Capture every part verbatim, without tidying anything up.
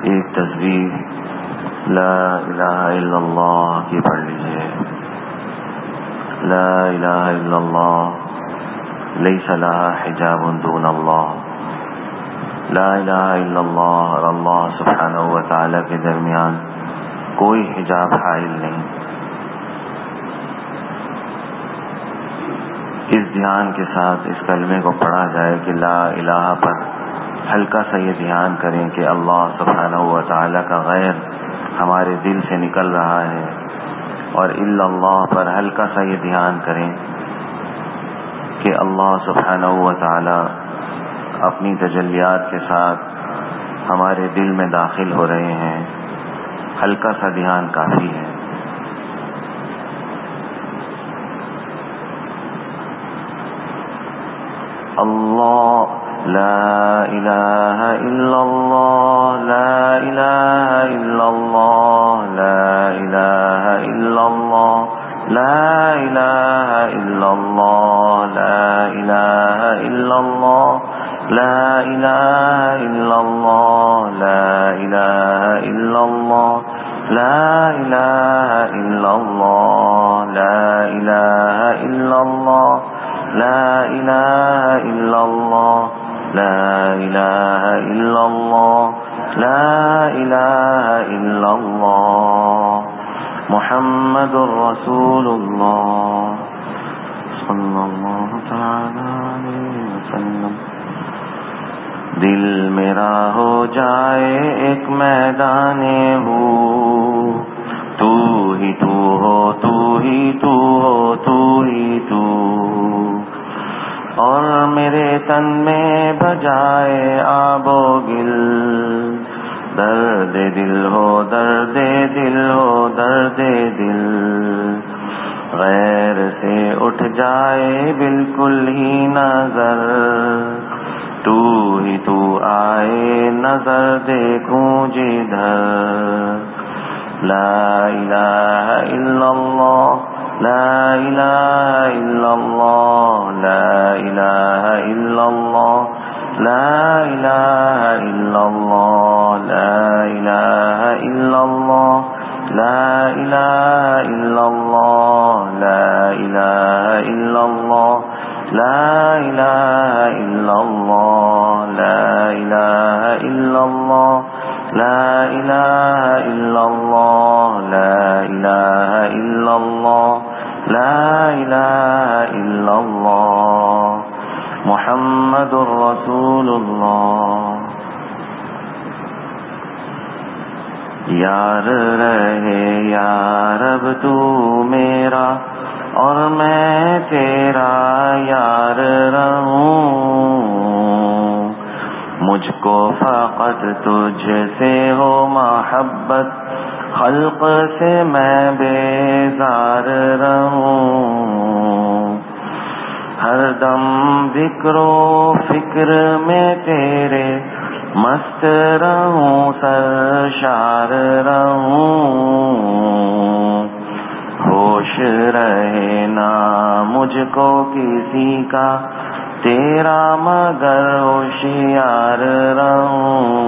ایک تصویر لا الہ الا اللہ کی پڑھ لیجیے. لا الہ الا اللہ لیس لہا حجاب دون اللہ. لا الہ الا اللہ اور اللہ سبحانہ و تعالی کے درمیان کوئی حجاب حائل نہیں. اس دھیان کے ساتھ اس کلمے کو پڑھا جائے کہ لا الہ پر ہلکا سا یہ دھیان کریں کہ اللہ سبحانہ و تعالی کا غیر ہمارے دل سے نکل رہا ہے، اور الا اللہ پر ہلکا سا یہ دھیان کریں کہ اللہ سبحانہ و تعالی اپنی تجلیات کے ساتھ ہمارے دل میں داخل ہو رہے ہیں. ہلکا سا دھیان کافی ہے. اللہ لا الہ الا اللہ لا الہ الا اللہ لا الہ الا اللہ لا الہ الا اللہ لا الہ الا اللہ لا الہ الا اللہ لا الہ الا اللہ لا الہ الا اللہ لا الہ الا اللہ لا الہ الا اللہ لا الہ الا اللہ لا الہ الا اللہ محمد الرسول اللہ صلی اللہ تعالی علیہ وسلم. دل میرا ہو جائے ایک میدان ہو، تو ہی تو ہو تو ہی تو ہو تو ہی تو، اور میرے تن میں بجائے آب و گل. درد دل ہو درد دل ہو درد دل، غیر سے اٹھ جائے بالکل ہی نظر. تو ہی تو آئے نظر دیکھوں جدھر. لا الہ الا اللہ لا الہ الا اللہ لا الہ الا اللہ لا الہ الا اللہ لا الہ الا اللہ لا الہ الا اللہ لا الہ الا اللہ لا الہ الا اللہ لا الہ الا اللہ لا الہ الا اللہ لا الہ الا اللہ لا الہ الا اللہ محمد الرسول اللہ. یار رہے یا رب تو میرا اور میں تیرا یار رہوں. مجھ کو فقط تجھ سے ہو محبت، خلق سے میں بیزار رہوں. ہر دم ذکر و فکر میں تیرے مست رہوں، سرشار رہوں. ہوش رہے نہ مجھ کو کسی کا تیرا مگر ہوشیار رہوں.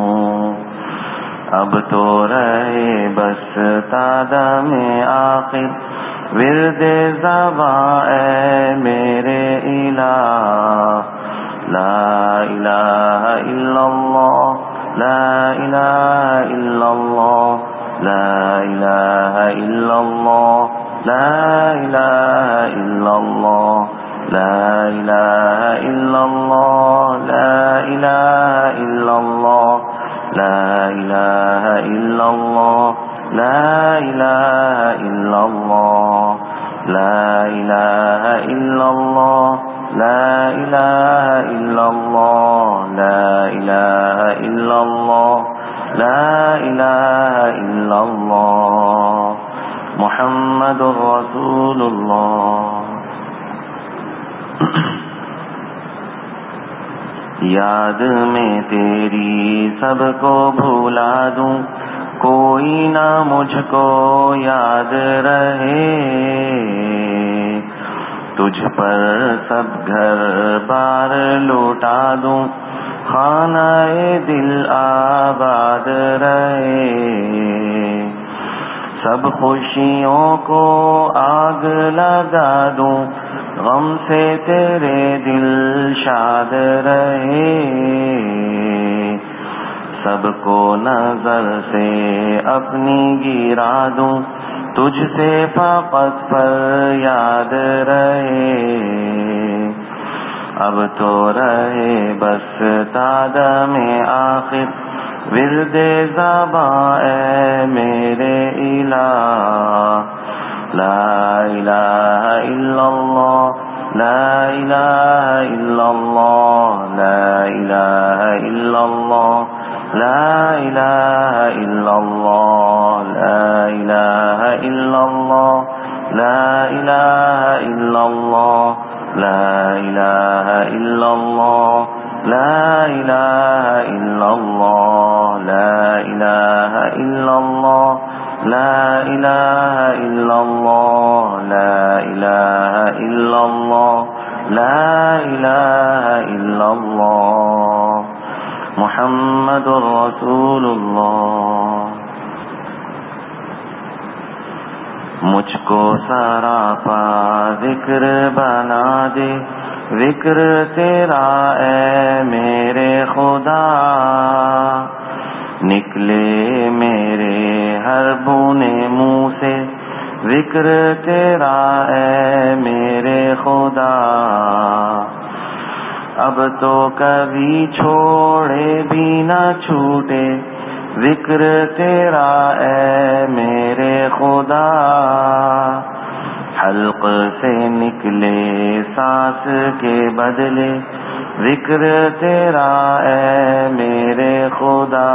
اب تو رہے بس تادم آخر ورد زباں اے میرے الہ. لا الہ الا اللہ لا الہ الا اللہ لا الہ الا اللہ لا الہ الا اللہ لا الہ الا اللہ لا الہ الا اللہ لا الہ الا اللہ لا الہ الا اللہ لا الہ الا اللہ لا الہ الا اللہ لا الہ الا اللہ لا الہ الا اللہ محمد الرسول اللہ. یاد میں تیری سب کو بھولا دوں، کوئی نہ مجھ کو یاد رہے. تجھ پر سب گھر بار لوٹا دوں، خانہ دل آباد رہے، سب خوشیوں کو آگ لگا دوں، غم سے تیرے دل شاد رہے، سب کو نظر سے اپنی گرا دوں، تجھ سے فقط پر یاد رہے، اب تو رہے بس تادم آخر ورد زباں اے میرے الہ، لا الہ الا اللہ، لا الہ الا اللہ، لا الہ الا اللہ، لا الہ الا اللہ، لا الہ الا اللہ، لا الہ الا اللہ، لا الہ الا اللہ، لا الہ الا اللہ، لا الہ الا اللہ، لا الہ الا اللہ، لا الہ الا اللہ، لا الہ الا اللہ، محمد رسول اللہ۔ مجھ کو سراپا ذکر بنا دے، ذکر تیرا اے میرے خدا، نکلے میرے ہر بونے منہ سے، ذکر تیرا اے میرے خدا، اب تو کبھی چھوڑے بھی نہ چھوٹے، ذکر تیرا اے میرے خدا، حلق سے نکلے سانس کے بدلے، ذکر تیرا اے میرے خدا،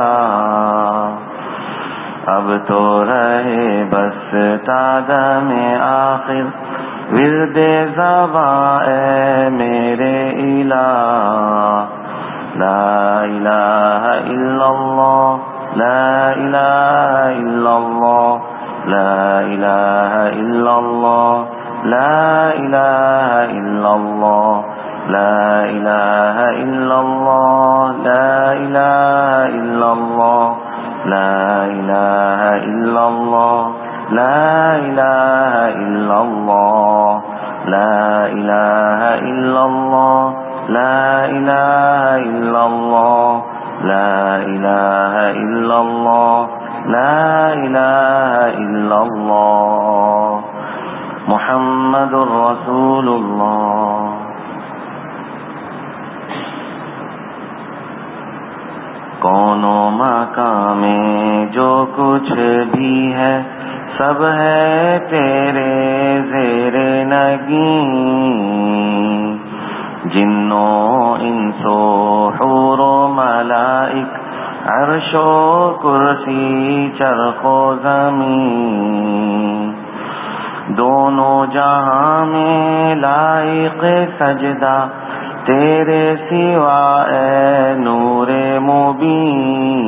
اب تو رہے بس تادم آخر ورد زباں اے میرے الہ، لا الہ الا اللہ، لا الہ الا اللہ، لا الہ الا اللہ، لا الہ الا اللہ، لا الہ الا اللہ، لا الہ الا اللہ، لا الہ الا اللہ، لا الہ الا اللہ، لا الہ الا اللہ، لا الہ الا اللہ، لا الہ الا اللہ، لا الہ الا اللہ، محمد رسول اللہ۔ کون و مکان میں جو کچھ بھی ہے، سب ہے تیرے زیر نگیں، جنوں انسو حور و ملائک، عرش و کرسی چرخ و زمین، دونوں جہاں میں لائق سجدہ تیرے سوا اے نور مبین،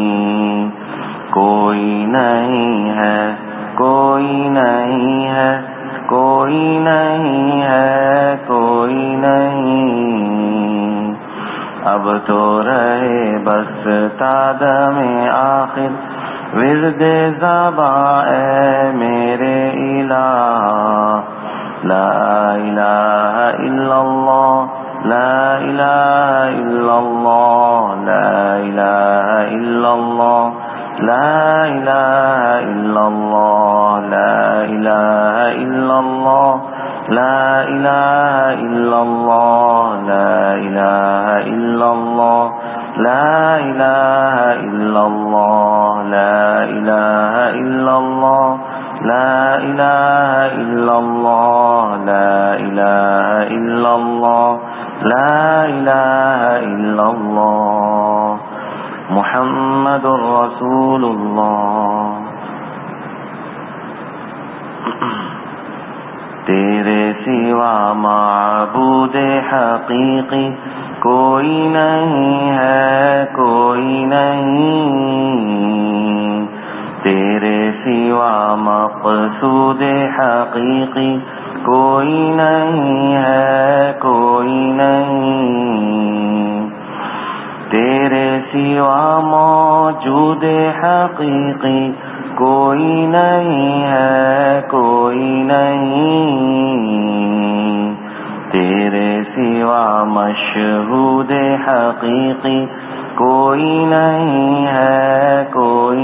کوئی نہیں ہے، کوئی نہیں ہے، کوئی نہیں ہے، کوئی نہیں، اب تو رہے بس تادم آخر ورد زباں اے میرے الہ، لا الہ الا اللہ، لا الہ الا اللہ، لا الہ الا اللہ، لا الہ الا اللہ، لا الہ الا اللہ، لا الہ الا اللہ، لا الہ الا اللہ، لا الہ الا اللہ، لا الہ الا اللہ، لا الہ الا اللہ، لا الہ الا اللہ، لا الہ الا اللہ، محمد رسول اللہ۔ تیرے سوا معبود حقیقی کوئی نہیں ہے، کوئی نہیں، تیرے سوا مقصود حقیقی کوئی نہیں ہے، کوئی نہیں، تیرے سوا موجود حقیقی کوئی نہیں ہے، کوئی نہیں، تیرے سوا مشہود حقیقی کوئی نہیں ہے، کوئی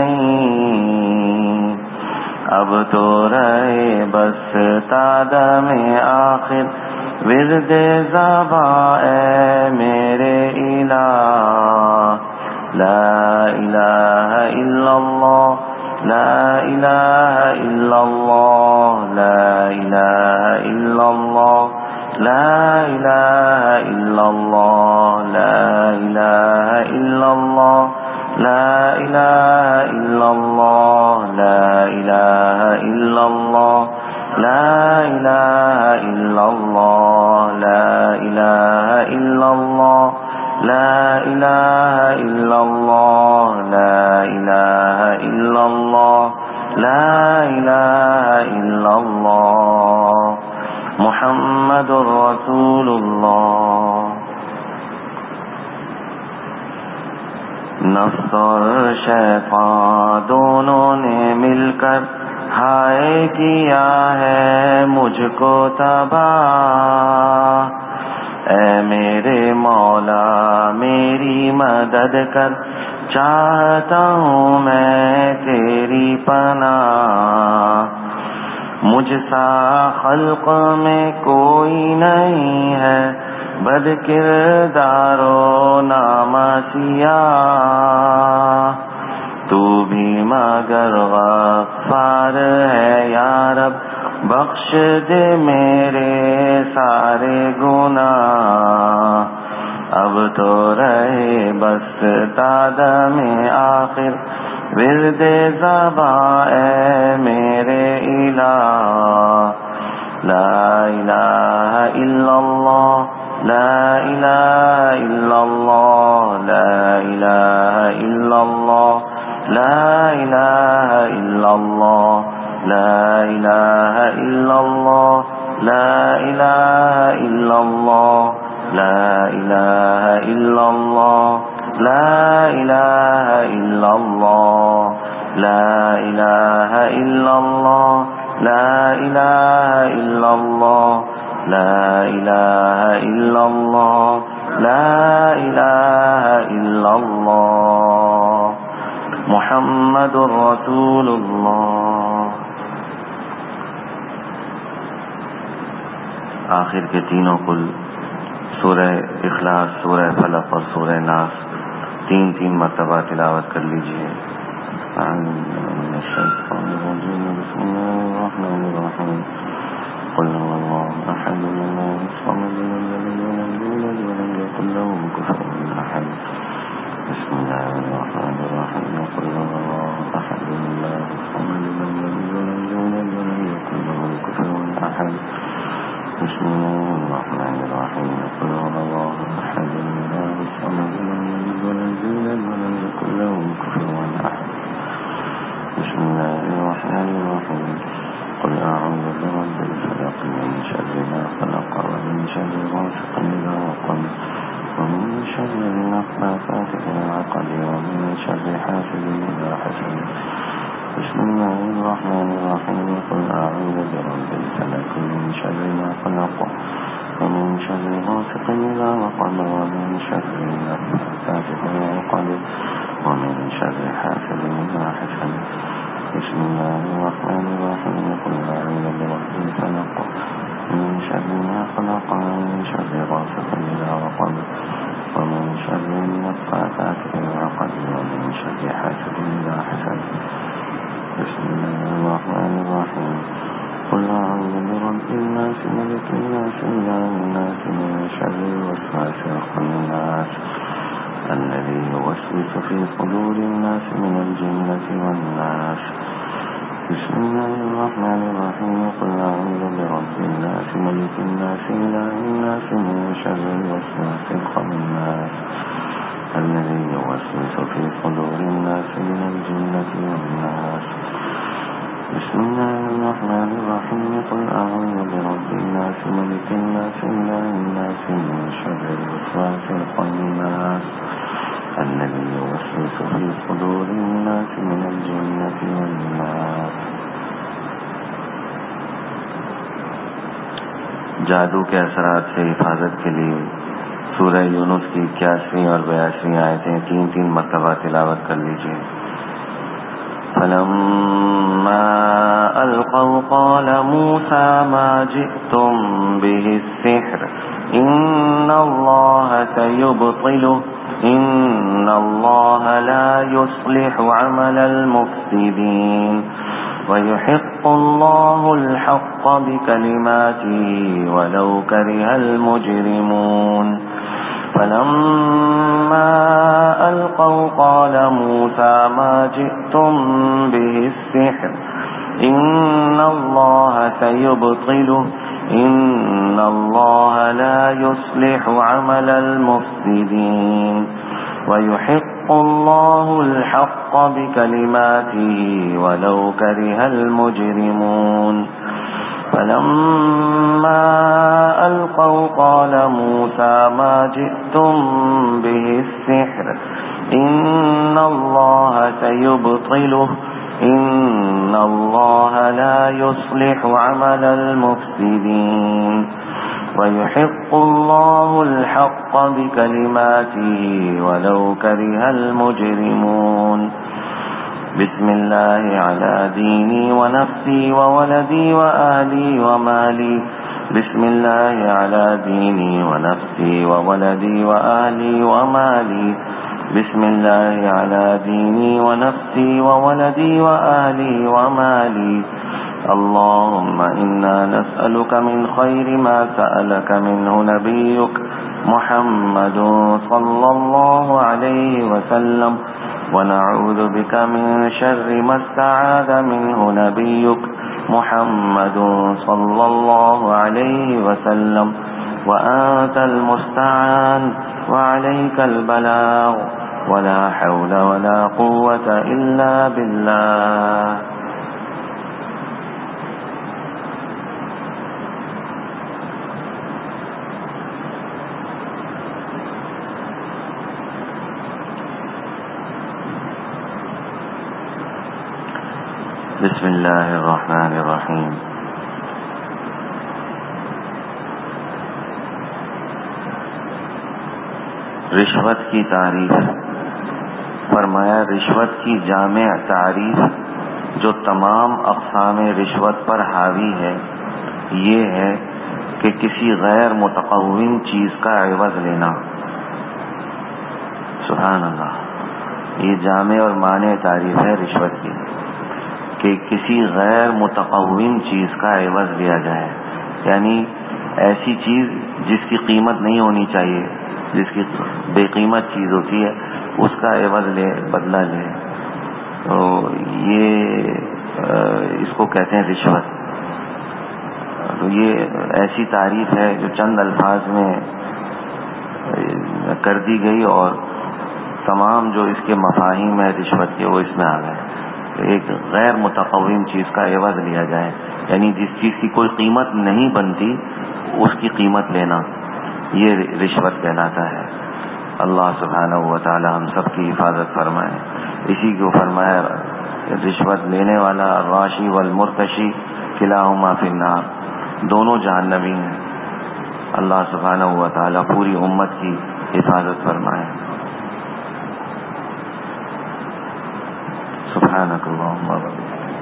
نہیں۔ اب تو رہے بس تادم آخر ورد زباں اے میرے الہ، لا الہ الا اللہ، لا الہ الا اللہ، لا الہ الا اللہ، لا الہ الا اللہ، لا الہ الا اللہ، لا الہ الا اللہ، لا الہ الا اللہ، لا الہ الا اللہ، لا الہ الا اللہ، لا الہ الا اللہ، لا الہ الا اللہ، لا الہ الا اللہ، محمد رسول اللہ۔ نفس اور شیطان دونوں نے مل کر ہائے کیا ہے مجھ کو تباہ، اے میرے مولا میری مدد کر، چاہتا ہوں میں تیری پناہ، مجھ سا خلق میں کوئی نہیں ہے، بد کردار و نامسیاہ، تو بھی مگر غفار ہے یا رب، بخش دے میرے سارے گناہ، اب تو رہے بس تادم آخر ورد زباں اے میرے الہ، لا الہ الا اللہ، لا الہ الا اللہ، لا الہ الا اللہ، لا الہ الا اللہ، لا الہ الا اللہ، لا الہ الا اللہ، لا الہ الا اللہ، لا الہ الا اللہ، لا الہ الا اللہ، لا الہ الا اللہ، لا الہ الا اللہ، لا الہ الا اللہ، محمد رسول اللہ۔ آخر کے تینوں کل سورہ اخلاص، سورہ فلق اور سورہ ناس تین تین مرتبہ تلاوت کر لیجیے۔ بسم اللہ الرحمن الرحیم، قل هو الله احد الله الصمد لم يلد ولم يولد ولم يكن له كفوا احد، بسم الله الرحمن الرحیم، قل هو الله احد الله الصمد لم يلد ولم يولد ولم يكن له كفوا احد، بسم الله الرحمن الرحیم، قل هو الله احد الله الصمد لم يلد ولم يولد ولم يكن له كفوا احد، بسم الله الرحمن الرحیم، قل اعوذ برب الفلق من شر ما خلق ومن شر غاسق اذا وقب ومن شر النفاثات في العقد ومن شر حاسد اذا حسد، بسم الله الرحمن الرحیم، قل اعوذ برب الفلق من شر ما خلق ومن شر غاسق اذا وقب ومن شر النفاثات في العقد ومن شر حاسد اذا حسد، بسم الله الرحمن الرحیم، قل اعوذ برب الفلق من شر ما خلق ومن شر غاسق اذا وقب ومن شر النفاثات في العقد ومن شر حاسد اذا حسد، بسم الله الرحمن الرحیم، قل اعوذ برب الناس ملك الناس اله الناس من شر الوسواس الخناس الذي يوسوس في صدور الناس من الجنة والناس، بسم الله الرحمن الرحیم، قل اعوذ برب الناس ملك الناس اله الناس من شر الوسواس الخناس الذي يوسوس في صدور الناس من الجنة والناس، بسم الله الرحمن الرحیم، قل أعوذ برب الناس ملك الناس إله الناس من شر الوسواس الخناس الذي يوسوس في صدور الناس من الجنة والناس. جادو کے اثرات سے حفاظت کے لیے سورہ یونس کی اکیاسویں اور بیاسویں آیتیں تین تین مرتبہ تلاوت کر لیجیے. فلما القوا قال موسى ما جئتم به السحر ان الله سيبطله ان الله لا يصلح عمل المفسدين ويحق الله الحق بكلماته ولو كره المجرمون. فلما ألقوا قال موسى ما جئتم به السحر إن الله سيبطله إن الله لا يصلح عمل المفسدين ويحق الله الحق بكلماته ولو كره المجرمون. فلما ألقوا قال موسى ما جئتم به السحر إن الله سيبطله إن الله لا يصلح عمل المفسدين ويحق الله الحق بكلماته ولو كره المجرمون. بسم الله على ديني ونفسي وولدي وأهلي ومالي بسم الله على ديني ونفسي وولدي وأهلي ومالي بسم الله على ديني ونفسي وولدي وأهلي ومالي. اللهم إنا نسألك من خير ما سألك منه نبيك محمد صلى الله عليه وسلم ونعوذ بك من شر ما استعاذ منه نبيك محمد صلى الله عليه وسلم وأنت المستعان وعليك البلاغ ولا حول ولا قوة إلا بالله. بسم اللہ الرحمن الرحیم. رشوت کی تعریف. فرمایا رشوت کی جامع تعریف جو تمام اقسام رشوت پر حاوی ہے یہ ہے کہ کسی غیر متقوم چیز کا عوض لینا. سبحان اللہ. یہ جامع اور مانع تعریف ہے رشوت کی کہ کسی غیر متقوم چیز کا عوض لیا جائے، یعنی ایسی چیز جس کی قیمت نہیں ہونی چاہیے، جس کی بے قیمت چیز ہوتی ہے اس کا عوض لے، بدلہ لے. تو یہ اس کو کہتے ہیں رشوت. تو یہ ایسی تعریف ہے جو چند الفاظ میں کر دی گئی اور تمام جو اس کے مفاہیم ہے رشوت کے وہ اس میں آ گئے. ایک غیر متقوم چیز کا عوض لیا جائے، یعنی جس چیز کی کوئی قیمت نہیں بنتی اس کی قیمت لینا، یہ رشوت کہلاتا ہے. اللہ سبحانہ و تعالی ہم سب کی حفاظت فرمائے. اسی کو فرمایا رشوت لینے والا الراشی والمرتشی کلاہما فی النار، دونوں جہنمی ہیں. اللہ سبحانہ و تعالی پوری امت کی حفاظت فرمائے. سبحانک اللہم و بحمدک.